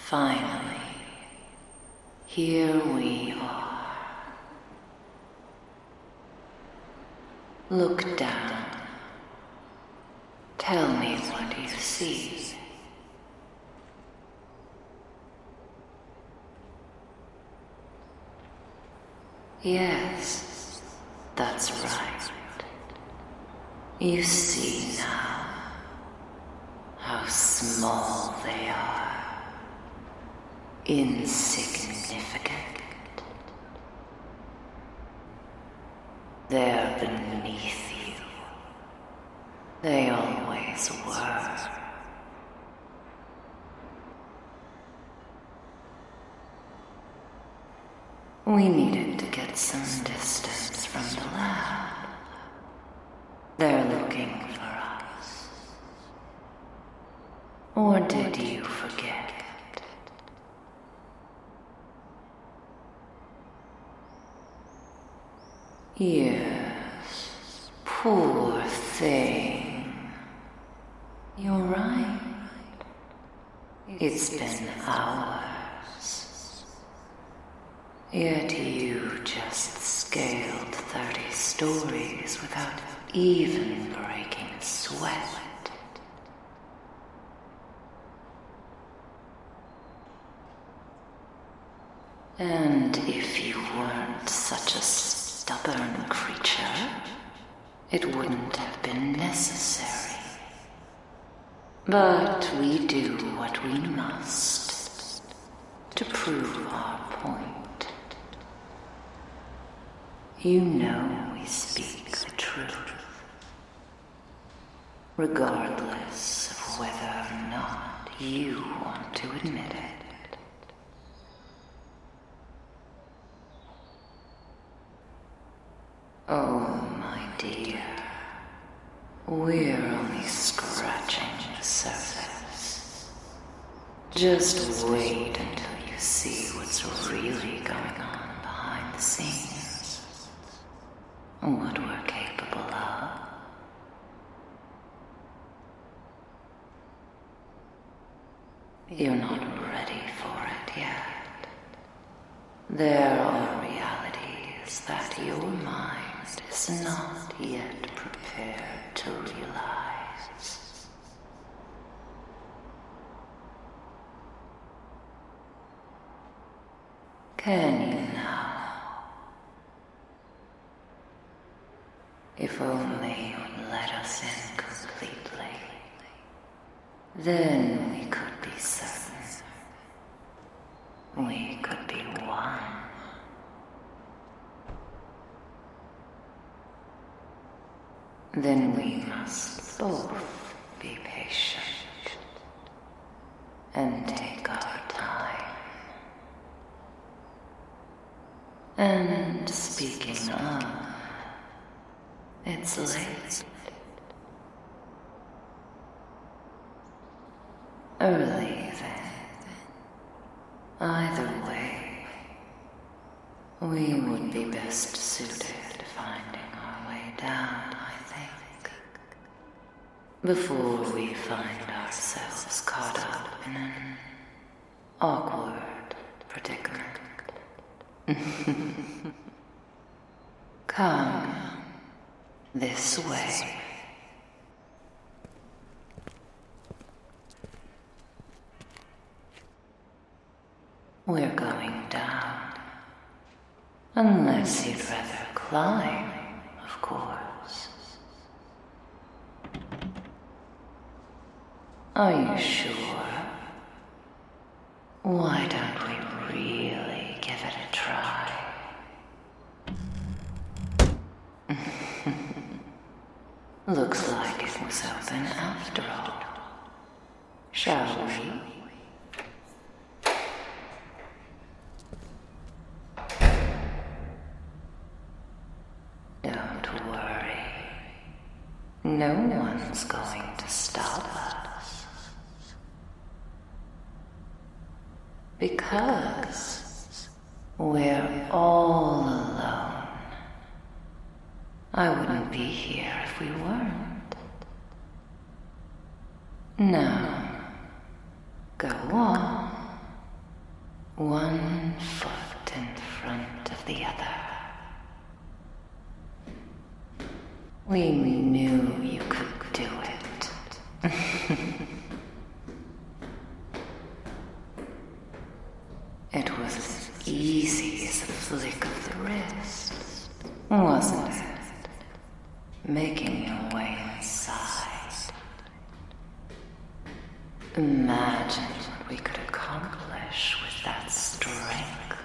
Finally, here we are. Look down. Tell me what you see. Yes, that's right. You see now how small they are. Insignificant. They're beneath you. They always were. We needed to get some distance from the lab. They're looking for us. Or did you forget? Yes, poor thing. You're right. It's been hours. Yet you just scaled 30 stories without even breaking a sweat. And if you weren't such a stubborn creature, it wouldn't have been necessary. But we do what we must to prove our point. You know we speak the truth, regardless of whether or not you want to admit it. Oh, my dear, we're only scratching the surface. Just wait until you see what's really going on behind the scenes. What we're capable of. You're not ready for it yet. There are realities that your mind is not yet prepared to realize. Can you now? If only you'd let us in completely, then we could be certain. We could be one. Then we must both be patient and take our time. And speaking of, it's late. Early then. Either way, we would be best suited to finding our way down, I think. Before we find ourselves caught up in an awkward predicament. Come. This way. We're going down. Unless you'd rather climb, of course. Are you sure? Why don't we really give it a try? Looks like it was open after all. Shall we? Don't worry. No one's going to stop us. Because we're all alone. I wouldn't be here if we weren't. Now, go on. one foot in front of the other. We knew you could do it. It was as easy as a flick of the wrist, wasn't it? Making your way inside. Imagine what we could accomplish with that strength.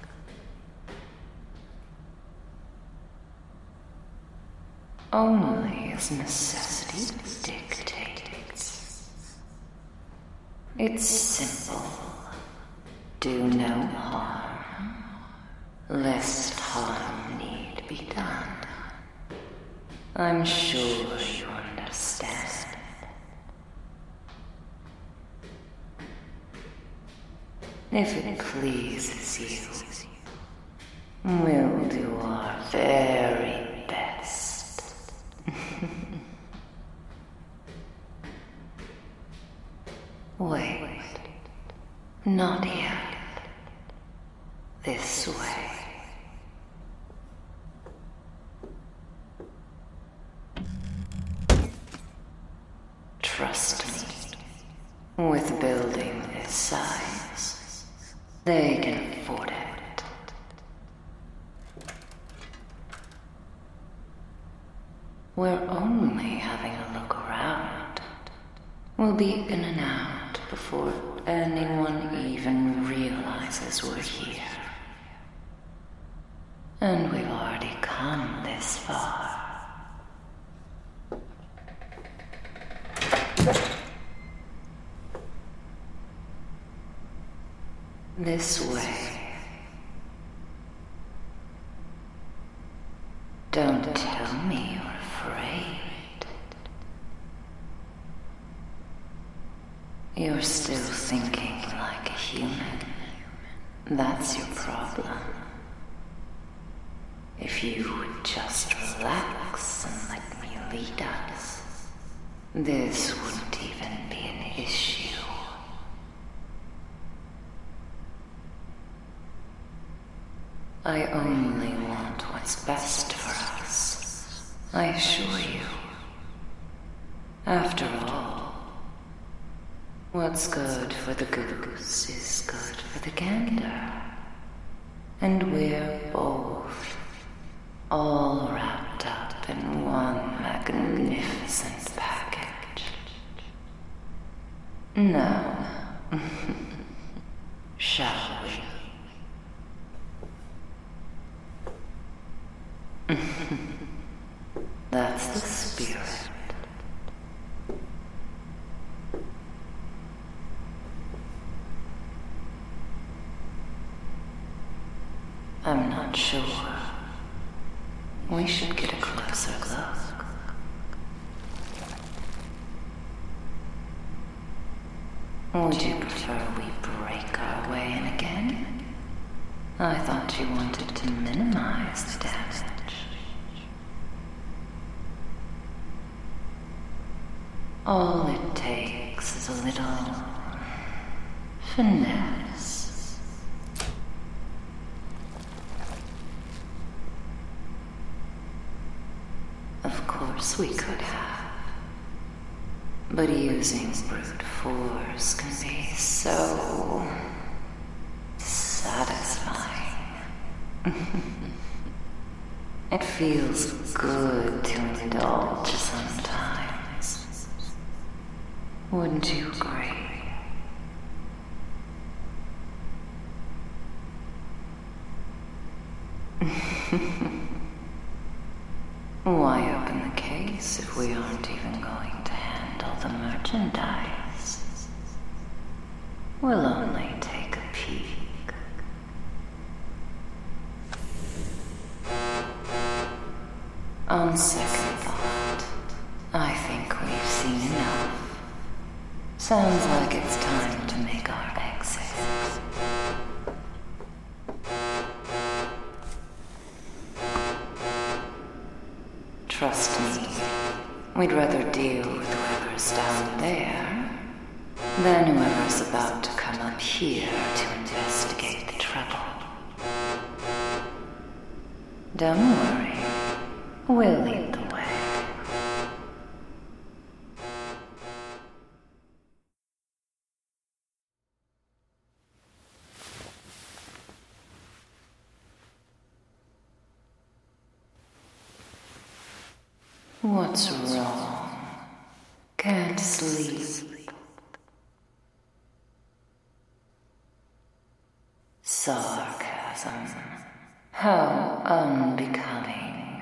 Only as necessity dictates. It's simple. Do no harm, lest harm need be done. I'm sure you understand. If it pleases you, we'll do our very best. Wait, not yet. This way. Trust me, with building this size, they can afford it. We're only having a look around. We'll be in and out before anyone even realizes we're here. And we've already come this far. This way. Don't tell me you're afraid. You're still thinking like a human. That's your problem. If you would just relax and let me lead us, this wouldn't even be an issue. I only want what's best for us, I assure you. After all, what's good for the goose is good for the gander. And we're both all wrapped up in one magnificent package. Now, shall we? That's the spirit. I'm not sure. We should get a closer look. Would you prefer we break our way in again? I thought you wanted to minimize the damage. All it takes is a little finesse. Of course we could have. But using brute force can be so satisfying. It feels good to indulge sometimes. Wouldn't you agree? Why open the case if we aren't even going to handle the merchandise? We'll only take a peek. On second thought, I think we've seen enough. Sounds like it's time to make our exit. Trust me, we'd rather deal with whoever's down there than whoever's about to come up here to investigate the trouble. Don't worry, we'll lead the way. What's wrong? Can't sleep. Sarcasm. How unbecoming.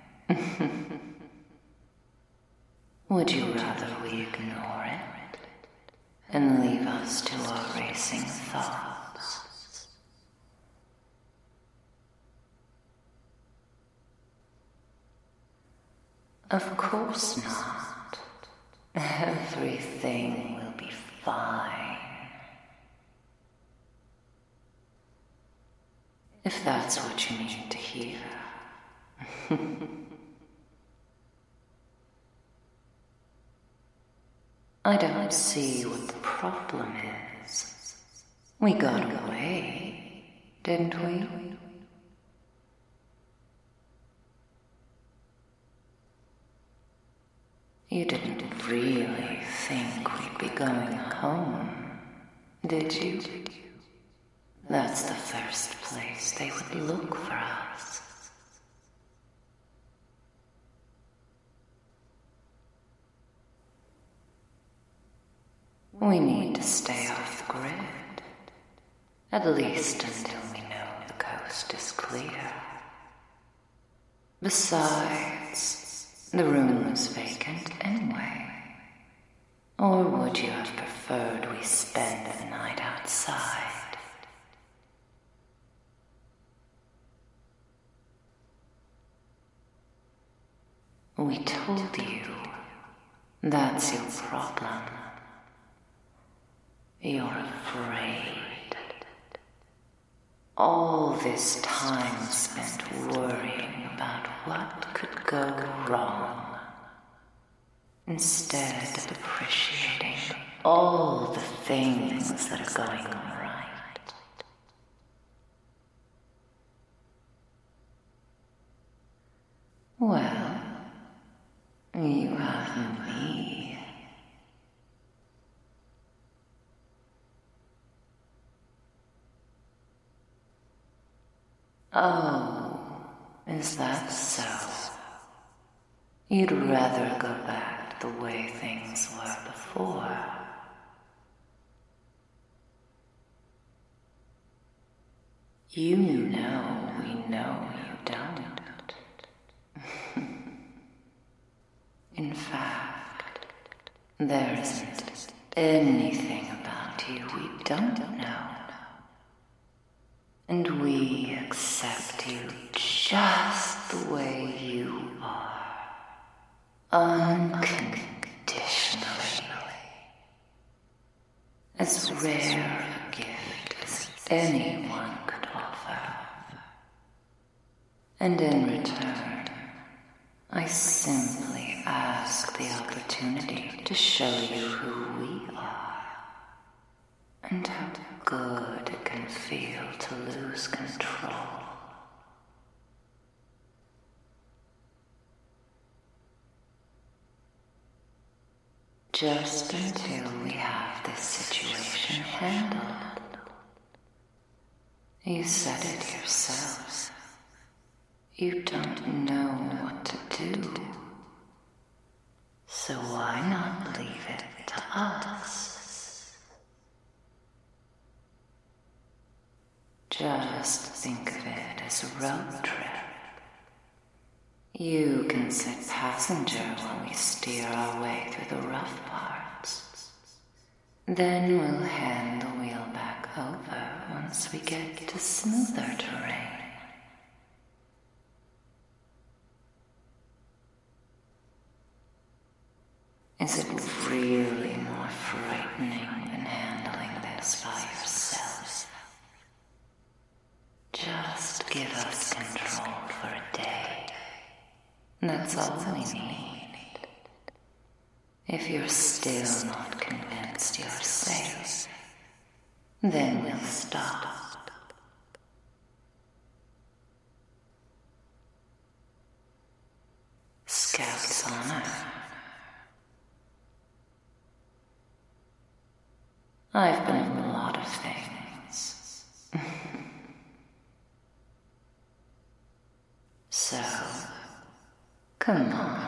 Would you rather we ignore it and leave us to our racing thoughts? Of course not. Everything will be fine. If that's what you need to hear. I don't see what the problem is. We got away, didn't we? You didn't really think we'd be going home, did you? That's the first place they would look for us. We need to stay off the grid, at least until we know the coast is clear. Besides, the room was vacant anyway. Or would you have preferred we spend the night outside? We told you, that's your problem. You're afraid. All this time spent worrying about what could go wrong, instead of appreciating all the things that are going right. Well, you have me. Oh, is that so? You'd rather go back to the way things were before. You know we know you don't. In fact, there isn't anything about you we don't know. And we accept you just the way you are, unconditionally. As rare a gift as anyone could offer. And in return, I simply ask the opportunity to show you who we are, and how good it can feel to lose control. Just until we have this situation handled. You said it yourself. You don't know what to do. So why not leave it to us? Just think of it as a road trip. You can sit passenger while we steer our way through the rough parts. Then we'll hand the wheel back over once we get to smoother terrain. Is it really more frightening than handling this by yourself? Just give us control for a day. That's all we need. If you're still not convinced you're safe, Then we'll stop. Scout's honor. I've been a lot of things. So, come on.